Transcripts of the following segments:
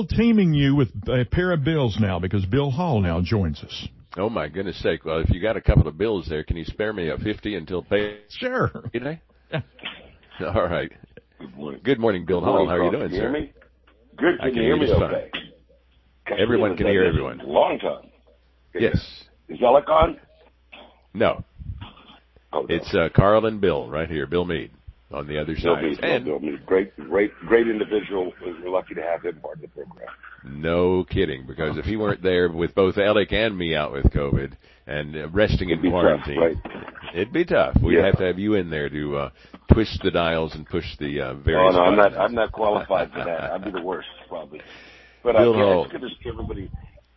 teaming you with a pair of bills now because Bill Hall now joins us. Oh, my goodness sake. Well, if you got a couple of bills there, can you spare me a 50 until pay? Sure. Today? All right. Good morning. Good morning, Bill Hall. How are you doing, can you sir? Hear me? Good. I Can you hear me just okay? Fine. Everyone can hear everyone. Long time. Yes. Is Alec on? No. Oh, no. It's Carl and Bill right here, Bill Meade on the other side. Bill Meade. Great individual. We're lucky to have him part of the program. No kidding, because if he weren't there with both Alec and me out with COVID and resting in quarantine, tough, right? It'd be tough. We'd have to have you in there to twist the dials and push the various buttons. I'm not qualified for that. I'd be the worst, probably. But Bill Hall. It's good to see everybody,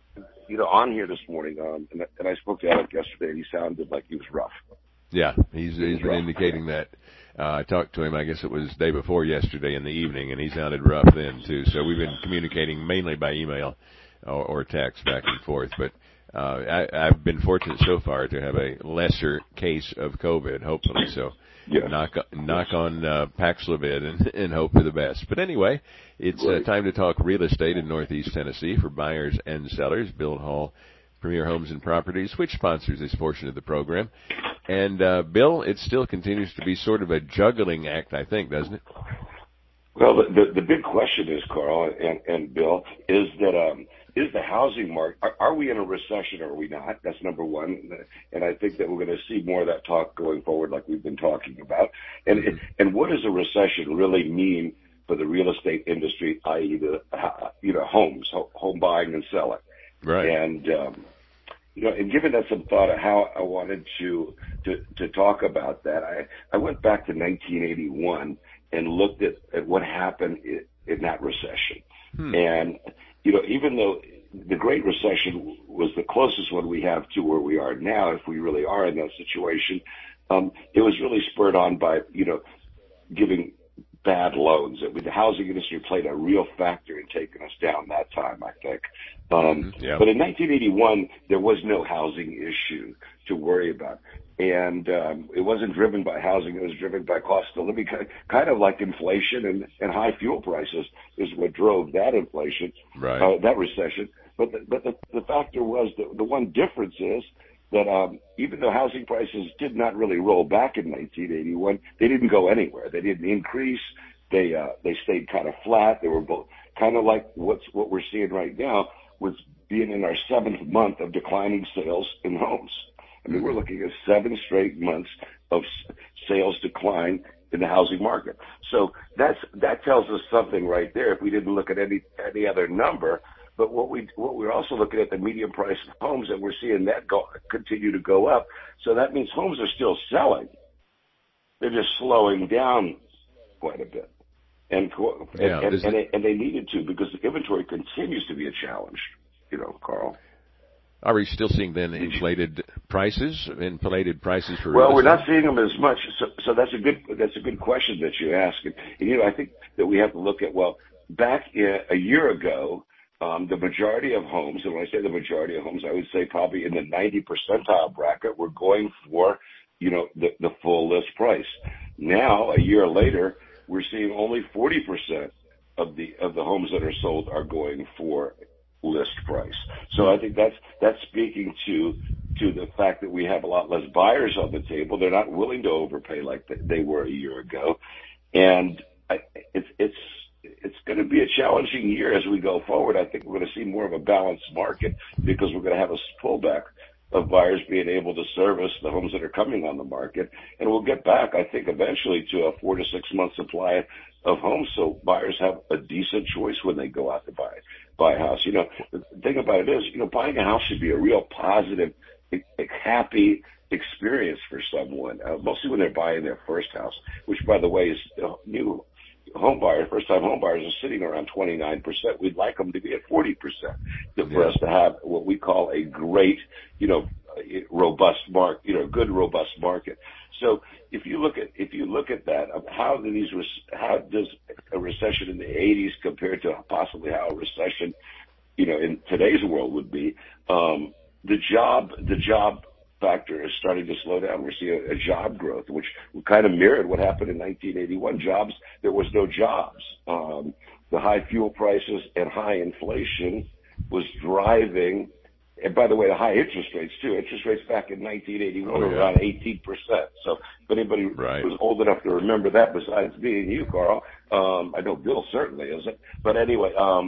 on here this morning. And I spoke to Alec yesterday, and he sounded like he was rough. Yeah, he's been indicating that. I talked to him, I guess it was day before yesterday in the evening, and he sounded rough then, too. So we've been communicating mainly by email or text back and forth. But I've been fortunate so far to have a lesser case of COVID, hopefully. So knock on Paxlovid and hope for the best. But anyway, it's time to talk real estate in Northeast Tennessee for buyers and sellers. Bill Hall, Premier Homes and Properties, which sponsors this portion of the program. And, Bill, it still continues to be sort of a juggling act, I think, doesn't it? Well, the big question is, Carl and Bill, is that is the housing market, are we in a recession or are we not? That's number one. And I think that we're going to see more of that talk going forward like we've been talking about. And what does a recession really mean for the real estate industry, i.e. homes, home buying and selling? Right. And, and given that some thought of how I wanted to talk about that, I went back to 1981 and looked at what happened in that recession. And, even though the Great Recession was the closest one we have to where we are now, if we really are in that situation, it was really spurred on by, giving bad loans. I mean, the housing industry played a real factor in taking us down that time, I think. But in 1981, there was no housing issue to worry about. And it wasn't driven by housing. It was driven by cost of living, kind of like inflation and high fuel prices is what drove that inflation, that recession. But the factor was that the one difference is that even though housing prices did not really roll back in 1981, they didn't go anywhere. They didn't increase. They stayed kind of flat. They were both kind of like what we're seeing right now, with being in our 7th month of declining sales in homes. I mean, we're looking at 7 straight months of sales decline in the housing market. So that tells us something right there. If we didn't look at any other number, but what we're also looking at the median price of homes, and we're seeing that continue to go up. So that means homes are still selling. They're just slowing down quite a bit, and they needed to, because the inventory continues to be a challenge. Carl. Are we still seeing then inflated prices for real estate? Well, we're not seeing them as much. So that's a good question that you ask. And I think that we have to look at, back a year ago, the majority of homes, and when I say the majority of homes, I would say probably in the 90 percentile bracket, were going for, the full list price. Now, a year later, we're seeing only 40% of the homes that are sold are going for list price. So I think that's speaking to the fact that we have a lot less buyers on the table. They're not willing to overpay like they were a year ago. And it's going to be a challenging year as we go forward. I think we're going to see more of a balanced market because we're going to have a pullback of buyers being able to service the homes that are coming on the market. And we'll get back, I think, eventually to a 4 to 6 month supply of homes, so buyers have a decent choice when they go out to buy a house. The thing about it is, buying a house should be a real positive, happy experience for someone, mostly when they're buying their first house, which, by the way, is new home buyers, first-time home buyers are sitting around 29%. We'd like them to be at 40% for us to have what we call a great, robust market, good robust market. So if you look at that, how does a recession in the 80s compare to possibly how a recession, in today's world would be? The job factor is starting to slow down. We're seeing a job growth, which kind of mirrored what happened in 1981. There was no jobs. the high fuel prices and high inflation was driving, and by the way, the high interest rates too. Interest rates back in 1981 were around 18%. So if anybody was old enough to remember that, besides me and you, Carl, I know Bill certainly isn't. But anyway,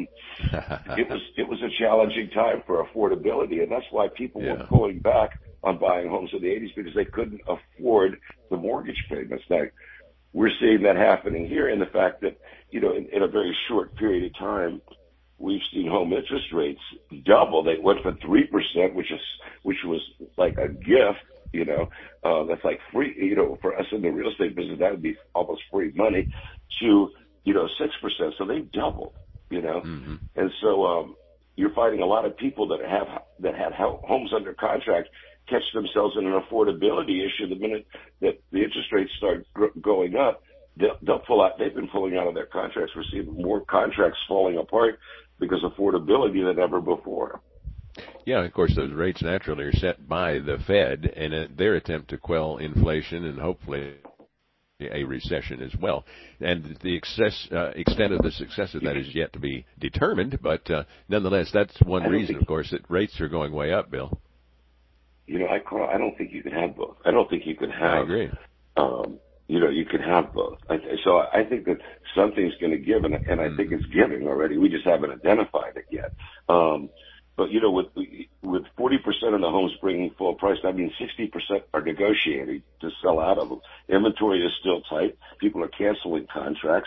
it was a challenging time for affordability, and that's why people were pulling back on buying homes in the 80s, because they couldn't afford the mortgage payments. Now, we're seeing that happening here in the fact that, you know, in a very short period of time, we've seen home interest rates double. They went from 3%, which was like a gift, you know, that's like free, you know, for us in the real estate business, that would be almost free money, to, you know, 6%. So they doubled, you know, and so you're finding a lot of people that had homes under contract catch themselves in an affordability issue the minute that the interest rates start going up. They'll pull out. They've been pulling out of their contracts. We're seeing more contracts falling apart because of affordability than ever before. Yeah, of course, those rates naturally are set by the Fed in their attempt to quell inflation and hopefully a recession as well. And the extent of the success of that is yet to be determined, but nonetheless, that's one reason, of course, that rates are going way up, Bill. You know, I don't think you can have both. I don't think you can have. I agree. You know, you can have both. So I think that something's going to give, and I think it's giving already. We just haven't identified it yet. But you know, with 40% of the homes bringing full price, that means 60% are negotiating to sell out of them. Inventory is still tight. People are canceling contracts.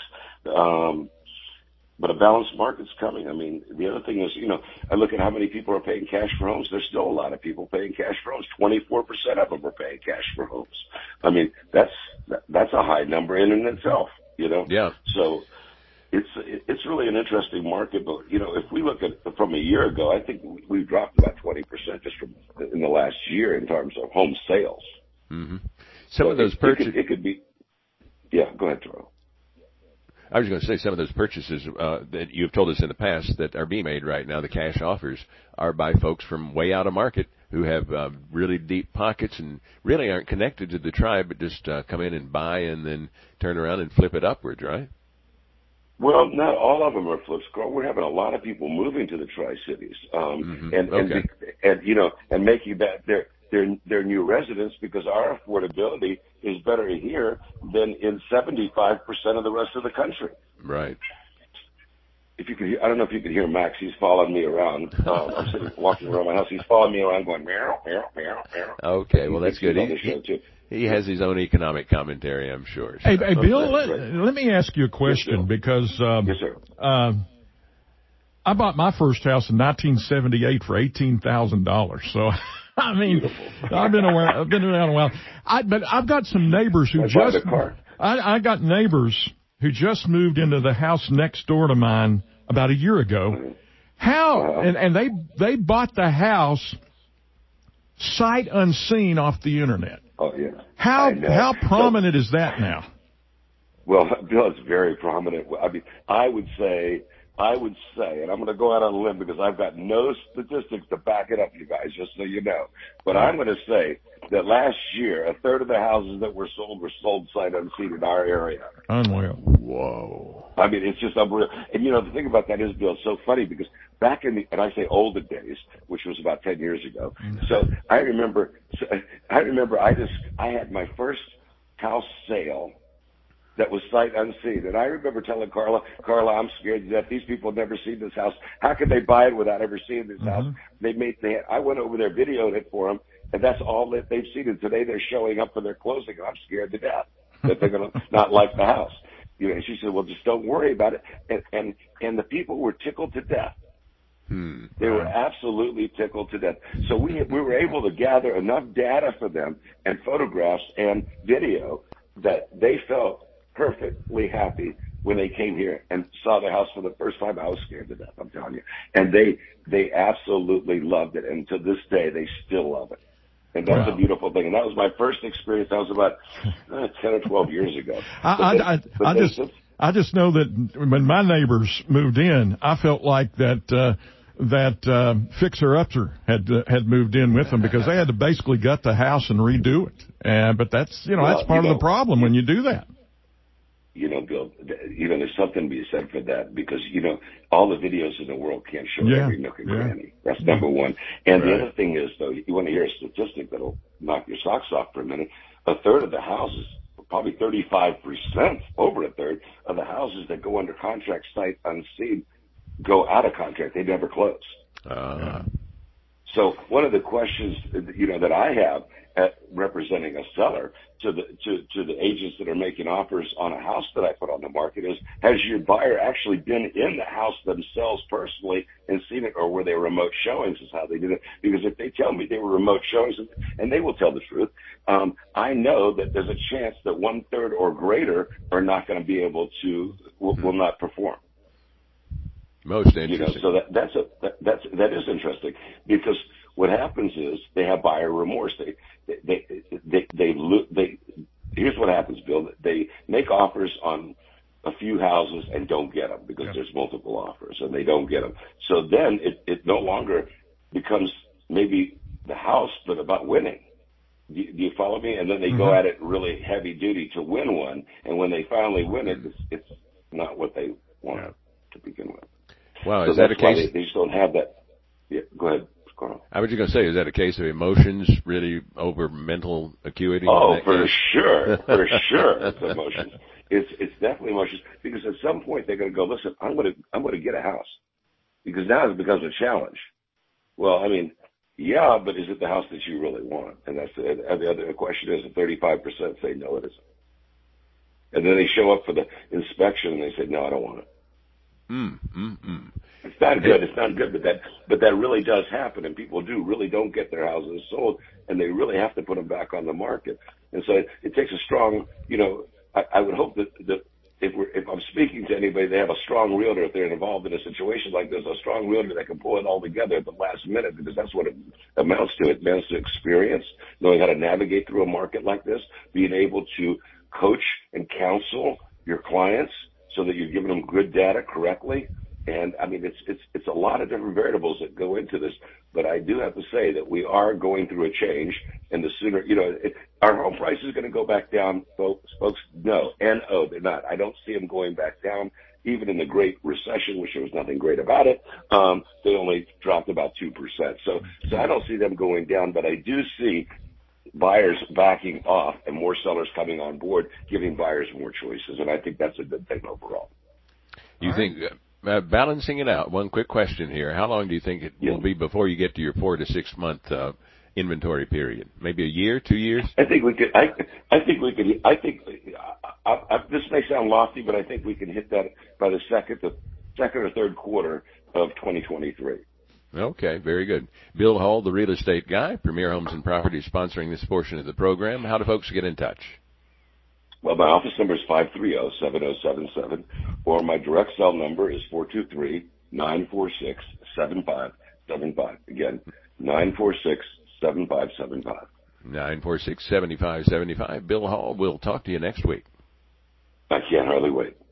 But a balanced market's coming. I mean, the other thing is, you know, I look at how many people are paying cash for homes. There's still a lot of people paying cash for homes. 24% of them are paying cash for homes. I mean, that's a high number in itself, you know? Yeah. So it's really an interesting market. But, you know, if we look at from a year ago, I think we've dropped about 20% just from in the last year in terms of home sales. Mm-hmm. Some of those purchases. It could be. Yeah, go ahead, Terrell. I was going to say some of those purchases that you've told us in the past that are being made right now, the cash offers, are by folks from way out of market who have really deep pockets and really aren't connected to the tribe, but just come in and buy and then turn around and flip it upwards, right? Well, not all of them are flips, Carl. We're having a lot of people moving to the Tri-Cities, and you know, and making that their new residence, because our affordability is better here than in 75% of the rest of the country. Right. If you could hear, I don't know if you could hear Max. He's following me around. I'm sitting walking around my house. He's following me around, going meow, meow, meow, meow. Okay, well that's good. He has his own economic commentary, I'm sure. So. Hey, Bill, let me ask you a question, because yes, sir. I bought my first house in 1978 for $18,000. So, I mean, I've been around a while. But I've got some neighbors who I got neighbors who just moved into the house next door to mine about a year ago. And they bought the house sight unseen off the internet. Oh yeah. How prominent is that now? Well, Bill, it's very prominent. I mean, I would say, and I'm going to go out on a limb because I've got no statistics to back it up, you guys, just so you know. But I'm going to say that last year, a third of the houses that were sold sight unseen in our area. Unreal. Whoa. I mean, it's just unreal. And, you know, the thing about that is, Bill, it's so funny because back in the, and I say olden days, which was about 10 years ago. So I remember I had my first house sale that was sight unseen. And I remember telling Carla, I'm scared to death. These people have never seen this house. How could they buy it without ever seeing this house? I went over there, videoed it for them, and that's all that they've seen. And today they're showing up for their closing. I'm scared to death that they're going to not like the house. You know, and she said, well, just don't worry about it. And the people were tickled to death. They were absolutely tickled to death. So we were able to gather enough data for them and photographs and video that they felt perfectly happy when they came here and saw the house for the first time. I was scared to death, I'm telling you. And they absolutely loved it. And to this day, they still love it. And that's a beautiful thing. And that was my first experience. That was about 10 or 12 years ago. I just know that when my neighbors moved in, I felt like that fixer-upper had moved in with them, because they had to basically gut the house and redo it. But that's, that's part of the problem when you do that. Bill, there's something to be said for that because, all the videos in the world can't show every nook and cranny. That's number one. And the other thing is, though, you want to hear a statistic that'll knock your socks off for a minute. A third of the houses, probably 35%, over a third of the houses that go under contract sight unseen go out of contract. They never close. So one of the questions, that I have representing a seller to the agents that are making offers on a house that I put on the market is, has your buyer actually been in the house themselves personally and seen it, or were they remote showings is how they did it? Because if they tell me they were remote showings, and they will tell the truth, I know that there's a chance that 1/3 or greater are not going to be able to, will not perform. Most interesting. So that is interesting because what happens is they have buyer remorse. Here's what happens, Bill. They make offers on a few houses and don't get them because there's multiple offers and they don't get them. So then it no longer becomes maybe the house, but about winning. Do you follow me? And then they go at it really heavy duty to win one. And when they finally win it, it's not what they want to begin with. Wow, so is that a case? They just don't have that. Yeah, go ahead. I was just going to say, is that a case of emotions really over mental acuity? Oh, for sure. For sure. It's emotions. It's definitely emotions because at some point they're going to go, listen, I'm going to get a house because now it becomes a challenge. Well, I mean, yeah, but is it the house that you really want? And that's the other question is 35% say no, it isn't. And then they show up for the inspection and they say, no, I don't want it. It's not good. It's not good, but that really does happen, and people really don't get their houses sold, and they really have to put them back on the market. And so it takes a strong, I would hope that if I'm speaking to anybody, they have a strong realtor if they're involved in a situation like this, a strong realtor that can pull it all together at the last minute because that's what it amounts to. It amounts to experience, knowing how to navigate through a market like this, being able to coach and counsel your clients so that you're giving them good data correctly. And I mean, it's a lot of different variables that go into this, but I do have to say that we are going through a change, and the sooner, our home price is going to go back down, folks. No, they're not. I don't see them going back down. Even in the Great Recession, which there was nothing great about it, they only dropped about 2%. So I don't see them going down, but I do see buyers backing off and more sellers coming on board, giving buyers more choices, and I think that's a good thing overall. You think, balancing it out, one quick question here. How long do you think it will be before you get to your 4 to 6 month inventory period? Maybe a year, 2 years? I think we could. This may sound lofty, but I think we can hit that by the second or third quarter of 2023. Okay, very good. Bill Hall, the real estate guy, Premier Homes and Properties, sponsoring this portion of the program. How do folks get in touch? Well, my office number is 530-7077, or my direct cell number is 423-946-7575. Again, 946-7575. 946-7575. Bill Hall, we'll talk to you next week. I can't hardly wait.